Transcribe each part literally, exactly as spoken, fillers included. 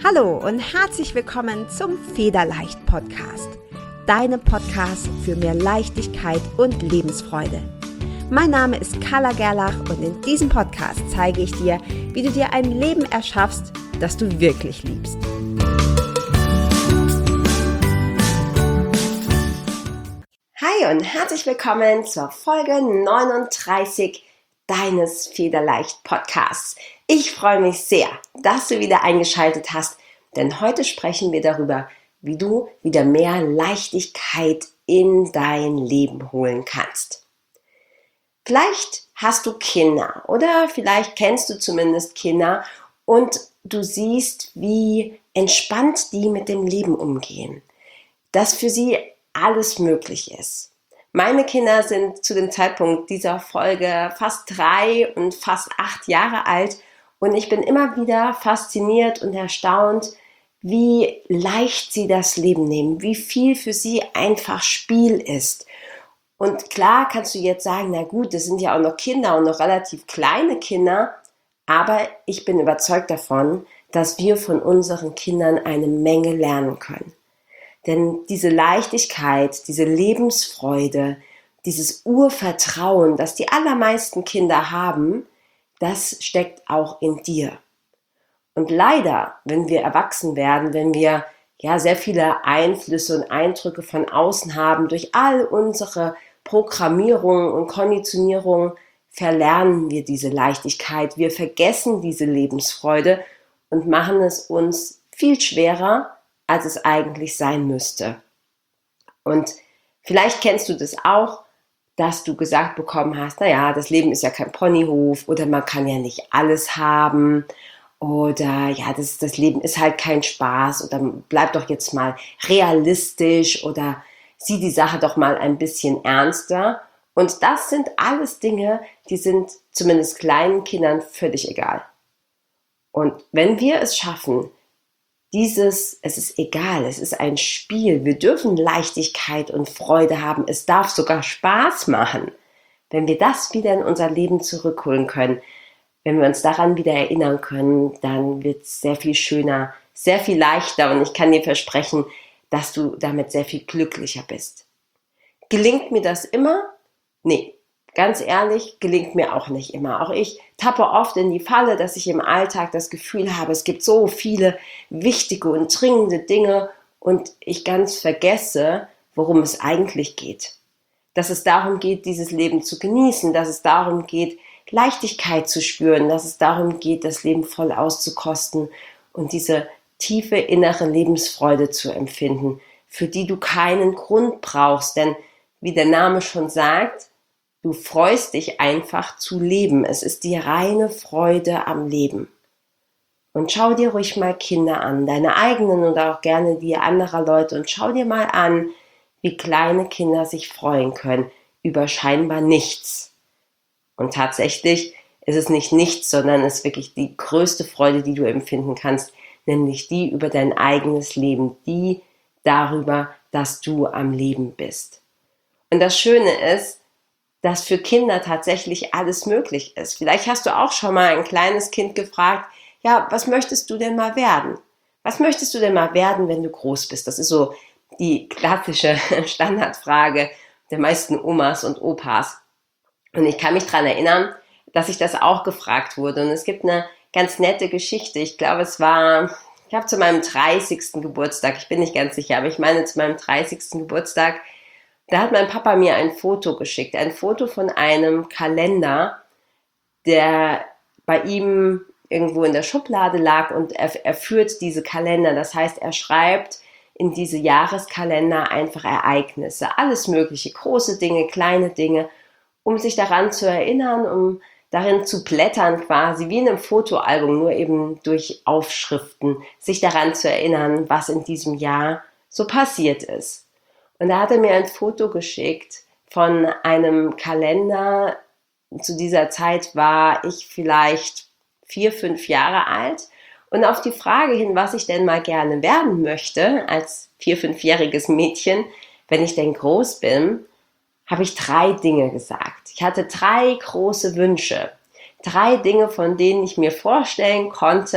Hallo und herzlich willkommen zum Federleicht Podcast, deinem Podcast für mehr Leichtigkeit und Lebensfreude. Mein Name ist Carla Gerlach und in diesem Podcast zeige ich dir, wie du dir ein Leben erschaffst, das du wirklich liebst. Hi und herzlich willkommen zur Folge neununddreißig deines Federleicht Podcasts. Ich freue mich sehr, dass du wieder eingeschaltet hast, denn heute sprechen wir darüber, wie du wieder mehr Leichtigkeit in dein Leben holen kannst. Vielleicht hast du Kinder oder vielleicht kennst du zumindest Kinder und du siehst, wie entspannt die mit dem Leben umgehen, dass für sie alles möglich ist. Meine Kinder sind zu dem Zeitpunkt dieser Folge fast drei und fast acht Jahre alt und ich bin immer wieder fasziniert und erstaunt, wie leicht sie das Leben nehmen, wie viel für sie einfach Spiel ist. Und klar kannst du jetzt sagen, na gut, das sind ja auch noch Kinder und noch relativ kleine Kinder, aber ich bin überzeugt davon, dass wir von unseren Kindern eine Menge lernen können. Denn diese Leichtigkeit, diese Lebensfreude, dieses Urvertrauen, das die allermeisten Kinder haben, das steckt auch in dir. Und leider, wenn wir erwachsen werden, wenn wir ja sehr viele Einflüsse und Eindrücke von außen haben, durch all unsere Programmierung und Konditionierung, verlernen wir diese Leichtigkeit, wir vergessen diese Lebensfreude und machen es uns viel schwerer, als es eigentlich sein müsste. Und vielleicht kennst du das auch, dass du gesagt bekommen hast, naja, das Leben ist ja kein Ponyhof oder man kann ja nicht alles haben oder ja, das, das Leben ist halt kein Spaß oder bleib doch jetzt mal realistisch oder sieh die Sache doch mal ein bisschen ernster. Und das sind alles Dinge, die sind zumindest kleinen Kindern völlig egal. Und wenn wir es schaffen, Dieses, es ist egal, es ist ein Spiel. Wir dürfen Leichtigkeit und Freude haben. Es darf sogar Spaß machen. Wenn wir das wieder in unser Leben zurückholen können, wenn wir uns daran wieder erinnern können, dann wird es sehr viel schöner, sehr viel leichter und ich kann dir versprechen, dass du damit sehr viel glücklicher bist. Gelingt mir das immer? Nee. Ganz ehrlich, gelingt mir auch nicht immer. Auch ich tappe oft in die Falle, dass ich im Alltag das Gefühl habe, es gibt so viele wichtige und dringende Dinge und ich ganz vergesse, worum es eigentlich geht. Dass es darum geht, dieses Leben zu genießen, dass es darum geht, Leichtigkeit zu spüren, dass es darum geht, das Leben voll auszukosten und diese tiefe innere Lebensfreude zu empfinden, für die du keinen Grund brauchst. Denn wie der Name schon sagt, du freust dich einfach zu leben. Es ist die reine Freude am Leben. Und schau dir ruhig mal Kinder an, deine eigenen oder auch gerne die anderer Leute und schau dir mal an, wie kleine Kinder sich freuen können über scheinbar nichts. Und tatsächlich ist es nicht nichts, sondern es ist wirklich die größte Freude, die du empfinden kannst, nämlich die über dein eigenes Leben, die darüber, dass du am Leben bist. Und das Schöne ist, dass für Kinder tatsächlich alles möglich ist. Vielleicht hast du auch schon mal ein kleines Kind gefragt, ja, was möchtest du denn mal werden? Was möchtest du denn mal werden, wenn du groß bist? Das ist so die klassische Standardfrage der meisten Omas und Opas. Und ich kann mich daran erinnern, dass ich das auch gefragt wurde. Und es gibt eine ganz nette Geschichte. Ich glaube, es war, ich glaube, zu meinem dreißigsten Geburtstag, ich bin nicht ganz sicher, aber ich meine zu meinem dreißigsten Geburtstag, da hat mein Papa mir ein Foto geschickt, ein Foto von einem Kalender, der bei ihm irgendwo in der Schublade lag und er, er führt diese Kalender. Das heißt, er schreibt in diese Jahreskalender einfach Ereignisse, alles mögliche, große Dinge, kleine Dinge, um sich daran zu erinnern, um darin zu blättern quasi, wie in einem Fotoalbum, nur eben durch Aufschriften, sich daran zu erinnern, was in diesem Jahr so passiert ist. Und da hat er mir ein Foto geschickt von einem Kalender. Zu dieser Zeit war ich vielleicht vier, fünf Jahre alt. Und auf die Frage hin, was ich denn mal gerne werden möchte, als vier-, fünfjähriges Mädchen, wenn ich denn groß bin, habe ich drei Dinge gesagt. Ich hatte drei große Wünsche. Drei Dinge, von denen ich mir vorstellen konnte,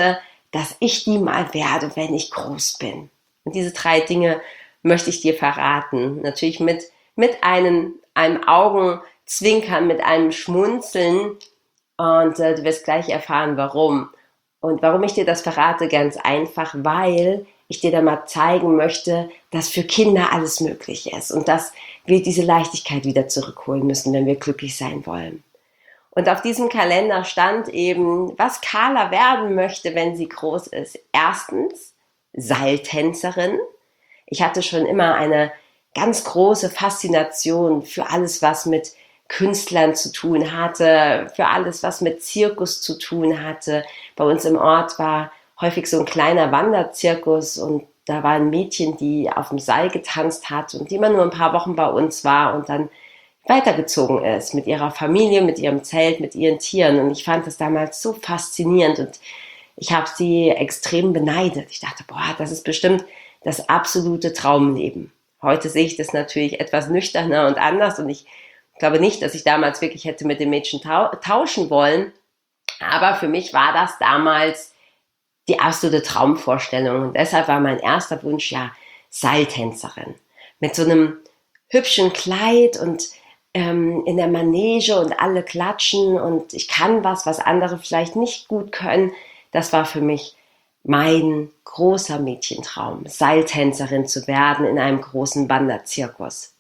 dass ich die mal werde, wenn ich groß bin. Und diese drei Dinge möchte ich dir verraten. Natürlich mit, mit einem, einem Augenzwinkern, mit einem Schmunzeln. Und äh, du wirst gleich erfahren, warum. Und warum ich dir das verrate, ganz einfach, weil ich dir da mal zeigen möchte, dass für Kinder alles möglich ist und dass wir diese Leichtigkeit wieder zurückholen müssen, wenn wir glücklich sein wollen. Und auf diesem Kalender stand eben, was Carla werden möchte, wenn sie groß ist. Erstens, Seiltänzerin. Ich hatte schon immer eine ganz große Faszination für alles, was mit Künstlern zu tun hatte, für alles, was mit Zirkus zu tun hatte. Bei uns im Ort war häufig so ein kleiner Wanderzirkus und da war ein Mädchen, die auf dem Seil getanzt hat und die immer nur ein paar Wochen bei uns war und dann weitergezogen ist mit ihrer Familie, mit ihrem Zelt, mit ihren Tieren. Und ich fand das damals so faszinierend und ich habe sie extrem beneidet. Ich dachte, boah, das ist bestimmt das absolute Traumleben. Heute sehe ich das natürlich etwas nüchterner und anders und ich Ich glaube nicht, dass ich damals wirklich hätte mit dem Mädchen tauschen wollen, aber für mich war das damals die absolute Traumvorstellung und deshalb war mein erster Wunsch ja Seiltänzerin. Mit so einem hübschen Kleid und ähm, in der Manege und alle klatschen und ich kann was, was andere vielleicht nicht gut können. Das war für mich mein großer Mädchentraum, Seiltänzerin zu werden in einem großen Wanderzirkus.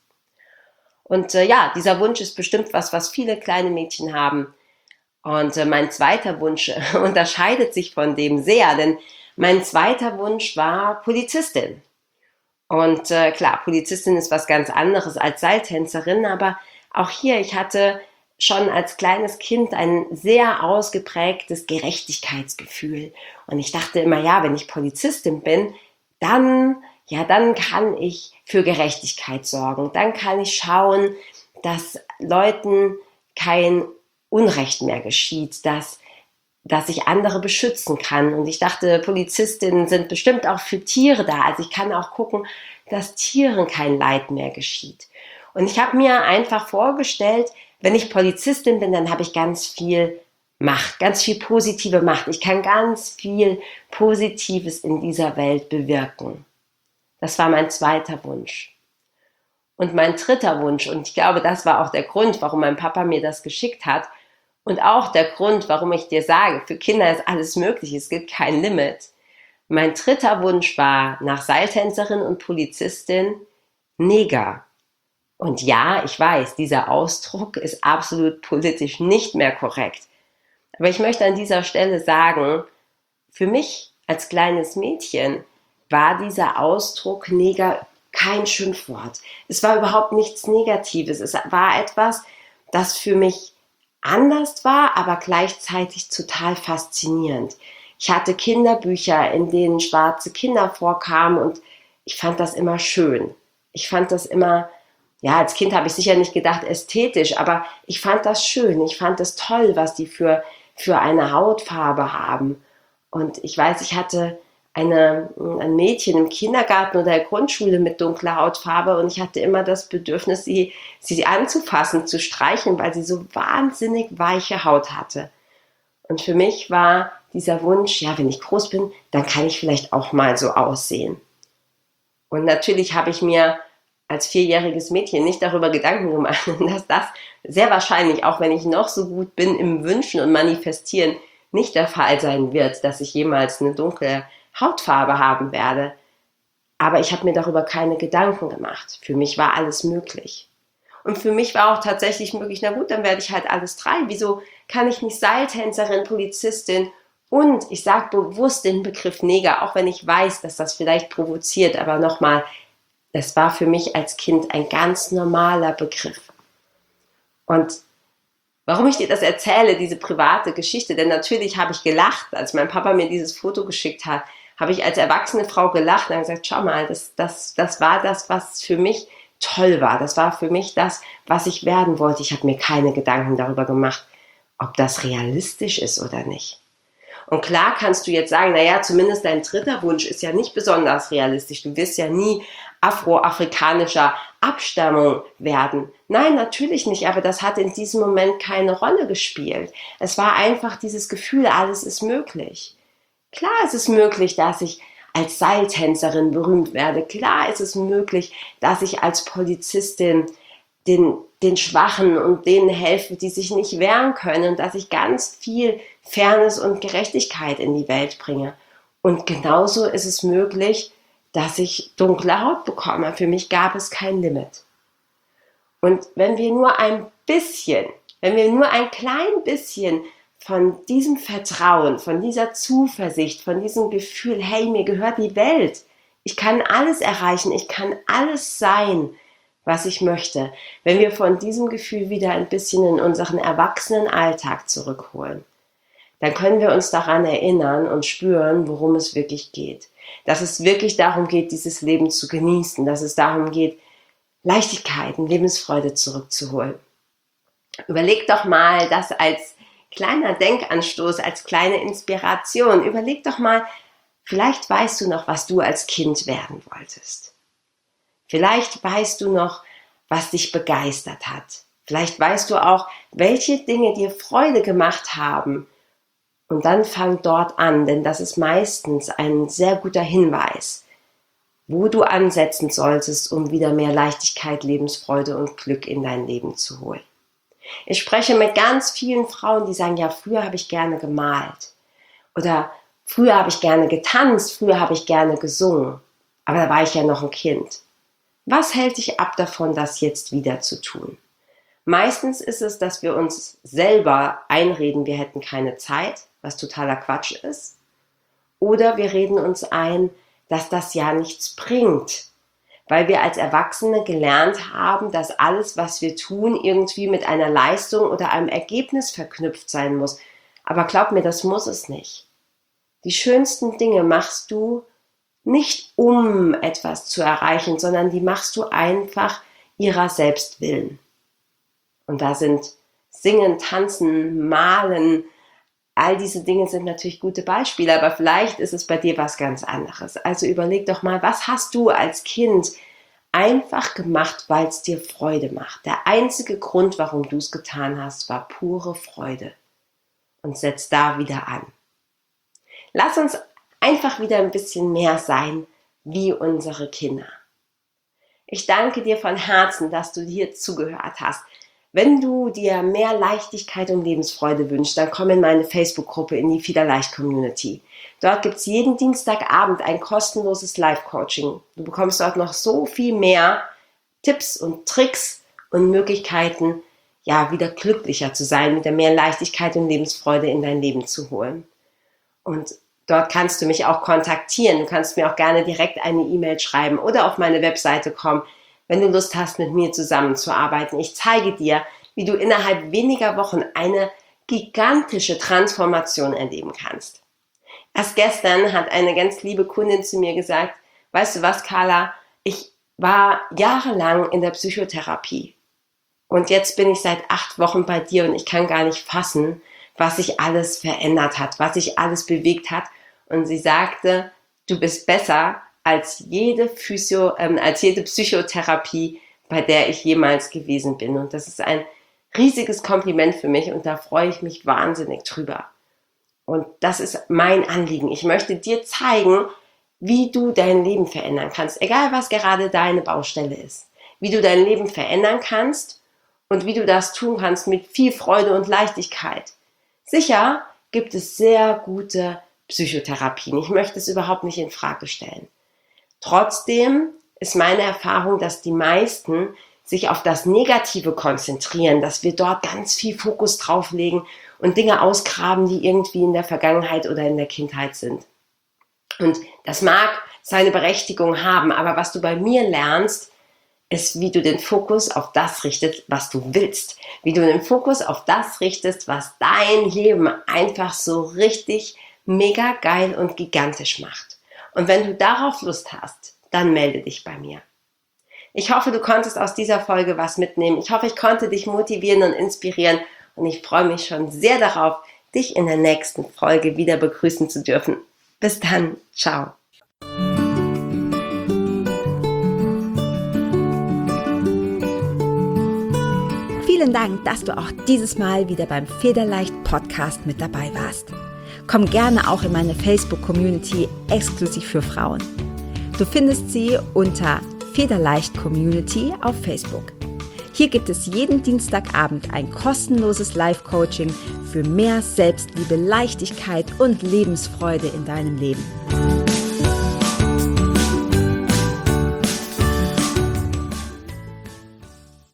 Und äh, ja, dieser Wunsch ist bestimmt was, was viele kleine Mädchen haben. Und äh, mein zweiter Wunsch äh, unterscheidet sich von dem sehr, denn mein zweiter Wunsch war Polizistin. Und äh, klar, Polizistin ist was ganz anderes als Seiltänzerin, aber auch hier, ich hatte schon als kleines Kind ein sehr ausgeprägtes Gerechtigkeitsgefühl. Und ich dachte immer, ja, wenn ich Polizistin bin, dann ja, dann kann ich für Gerechtigkeit sorgen. Dann kann ich schauen, dass Leuten kein Unrecht mehr geschieht, dass, dass ich andere beschützen kann. Und ich dachte, Polizistinnen sind bestimmt auch für Tiere da. Also ich kann auch gucken, dass Tieren kein Leid mehr geschieht. Und ich habe mir einfach vorgestellt, wenn ich Polizistin bin, dann habe ich ganz viel Macht, ganz viel positive Macht. Ich kann ganz viel Positives in dieser Welt bewirken. Das war mein zweiter Wunsch. Und mein dritter Wunsch, und ich glaube, das war auch der Grund, warum mein Papa mir das geschickt hat und auch der Grund, warum ich dir sage, für Kinder ist alles möglich, es gibt kein Limit. Mein dritter Wunsch war nach Seiltänzerin und Polizistin Neger. Und ja, ich weiß, dieser Ausdruck ist absolut politisch nicht mehr korrekt. Aber ich möchte an dieser Stelle sagen, für mich als kleines Mädchen war dieser Ausdruck Neger kein Schimpfwort. Es war überhaupt nichts Negatives. Es war etwas, das für mich anders war, aber gleichzeitig total faszinierend. Ich hatte Kinderbücher, in denen schwarze Kinder vorkamen und ich fand das immer schön. Ich fand das immer, ja, als Kind habe ich sicher nicht gedacht ästhetisch, aber ich fand das schön. Ich fand es toll, was die für, für eine Hautfarbe haben. Und ich weiß, ich hatte Eine, ein Mädchen im Kindergarten oder der Grundschule mit dunkler Hautfarbe und ich hatte immer das Bedürfnis, sie, sie anzufassen, zu streicheln, weil sie so wahnsinnig weiche Haut hatte. Und für mich war dieser Wunsch, ja, wenn ich groß bin, dann kann ich vielleicht auch mal so aussehen. Und natürlich habe ich mir als vierjähriges Mädchen nicht darüber Gedanken gemacht, dass das sehr wahrscheinlich, auch wenn ich noch so gut bin im Wünschen und Manifestieren, nicht der Fall sein wird, dass ich jemals eine dunkle Hautfarbe haben werde. Aber ich habe mir darüber keine Gedanken gemacht. Für mich war alles möglich. Und für mich war auch tatsächlich möglich, na gut, dann werde ich halt alles drei. Wieso kann ich nicht Seiltänzerin, Polizistin und ich sage bewusst den Begriff Neger, auch wenn ich weiß, dass das vielleicht provoziert, aber nochmal, es war für mich als Kind ein ganz normaler Begriff. Und warum ich dir das erzähle, diese private Geschichte, denn natürlich habe ich gelacht, als mein Papa mir dieses Foto geschickt hat, habe ich als erwachsene Frau gelacht und gesagt, schau mal, das, das, das war das, was für mich toll war. Das war für mich das, was ich werden wollte. Ich habe mir keine Gedanken darüber gemacht, ob das realistisch ist oder nicht. Und klar kannst du jetzt sagen, naja, zumindest dein dritter Wunsch ist ja nicht besonders realistisch. Du wirst ja nie afroafrikanischer Abstammung werden. Nein, natürlich nicht, aber das hat in diesem Moment keine Rolle gespielt. Es war einfach dieses Gefühl, alles ist möglich. Klar ist es möglich, dass ich als Seiltänzerin berühmt werde. Klar ist es möglich, dass ich als Polizistin den, den Schwachen und denen helfe, die sich nicht wehren können, und dass ich ganz viel Fairness und Gerechtigkeit in die Welt bringe. Und genauso ist es möglich, dass ich dunkle Haut bekomme. Für mich gab es kein Limit. Und wenn wir nur ein bisschen, wenn wir nur ein klein bisschen von diesem Vertrauen, von dieser Zuversicht, von diesem Gefühl, hey, mir gehört die Welt, ich kann alles erreichen, ich kann alles sein, was ich möchte, wenn wir von diesem Gefühl wieder ein bisschen in unseren Erwachsenenalltag zurückholen, dann können wir uns daran erinnern und spüren, worum es wirklich geht. Dass es wirklich darum geht, dieses Leben zu genießen, dass es darum geht, Leichtigkeit und Lebensfreude zurückzuholen. Überleg doch mal das als kleiner Denkanstoß, als kleine Inspiration. Überleg doch mal, vielleicht weißt du noch, was du als Kind werden wolltest. Vielleicht weißt du noch, was dich begeistert hat. Vielleicht weißt du auch, welche Dinge dir Freude gemacht haben. Und dann fang dort an, denn das ist meistens ein sehr guter Hinweis, wo du ansetzen solltest, um wieder mehr Leichtigkeit, Lebensfreude und Glück in dein Leben zu holen. Ich spreche mit ganz vielen Frauen, die sagen, ja, früher habe ich gerne gemalt oder früher habe ich gerne getanzt, früher habe ich gerne gesungen, aber da war ich ja noch ein Kind. Was hält dich ab davon, das jetzt wieder zu tun? Meistens ist es, dass wir uns selber einreden, wir hätten keine Zeit, was totaler Quatsch ist, oder wir reden uns ein, dass das ja nichts bringt, weil wir als Erwachsene gelernt haben, dass alles, was wir tun, irgendwie mit einer Leistung oder einem Ergebnis verknüpft sein muss. Aber glaub mir, das muss es nicht. Die schönsten Dinge machst du nicht, um etwas zu erreichen, sondern die machst du einfach ihrer selbst willen. Und da sind Singen, Tanzen, Malen, all diese Dinge sind natürlich gute Beispiele, aber vielleicht ist es bei dir was ganz anderes. Also überleg doch mal, was hast du als Kind einfach gemacht, weil es dir Freude macht? Der einzige Grund, warum du es getan hast, war pure Freude. Und setz da wieder an. Lass uns einfach wieder ein bisschen mehr sein wie unsere Kinder. Ich danke dir von Herzen, dass du hier zugehört hast. Wenn du dir mehr Leichtigkeit und Lebensfreude wünschst, dann komm in meine Facebook-Gruppe, in die Fiederleicht-Community. Dort gibt es jeden Dienstagabend ein kostenloses Live-Coaching. Du bekommst dort noch so viel mehr Tipps und Tricks und Möglichkeiten, ja, wieder glücklicher zu sein, wieder mehr Leichtigkeit und Lebensfreude in dein Leben zu holen. Und dort kannst du mich auch kontaktieren. Du kannst mir auch gerne direkt eine E-Mail schreiben oder auf meine Webseite kommen, wenn du Lust hast, mit mir zusammenzuarbeiten. Ich zeige dir, wie du innerhalb weniger Wochen eine gigantische Transformation erleben kannst. Erst gestern hat eine ganz liebe Kundin zu mir gesagt, weißt du was, Carla, ich war jahrelang in der Psychotherapie und jetzt bin ich seit acht Wochen bei dir und ich kann gar nicht fassen, was sich alles verändert hat, was sich alles bewegt hat. Und sie sagte, du bist besser als jede Physio, ähm, als jede Psychotherapie, bei der ich jemals gewesen bin. Und das ist ein riesiges Kompliment für mich und da freue ich mich wahnsinnig drüber. Und das ist mein Anliegen. Ich möchte dir zeigen, wie du dein Leben verändern kannst, egal was gerade deine Baustelle ist. Wie du dein Leben verändern kannst und wie du das tun kannst mit viel Freude und Leichtigkeit. Sicher gibt es sehr gute Psychotherapien. Ich möchte es überhaupt nicht in Frage stellen. Trotzdem ist meine Erfahrung, dass die meisten sich auf das Negative konzentrieren, dass wir dort ganz viel Fokus drauf legen und Dinge ausgraben, die irgendwie in der Vergangenheit oder in der Kindheit sind. Und das mag seine Berechtigung haben, aber was du bei mir lernst, ist, wie du den Fokus auf das richtest, was du willst. Wie du den Fokus auf das richtest, was dein Leben einfach so richtig mega geil und gigantisch macht. Und wenn du darauf Lust hast, dann melde dich bei mir. Ich hoffe, du konntest aus dieser Folge was mitnehmen. Ich hoffe, ich konnte dich motivieren und inspirieren. Und ich freue mich schon sehr darauf, dich in der nächsten Folge wieder begrüßen zu dürfen. Bis dann. Ciao. Vielen Dank, dass du auch dieses Mal wieder beim Federleicht Podcast mit dabei warst. Komm gerne auch in meine Facebook-Community exklusiv für Frauen. Du findest sie unter Federleicht Community auf Facebook. Hier gibt es jeden Dienstagabend ein kostenloses Live-Coaching für mehr Selbstliebe, Leichtigkeit und Lebensfreude in deinem Leben.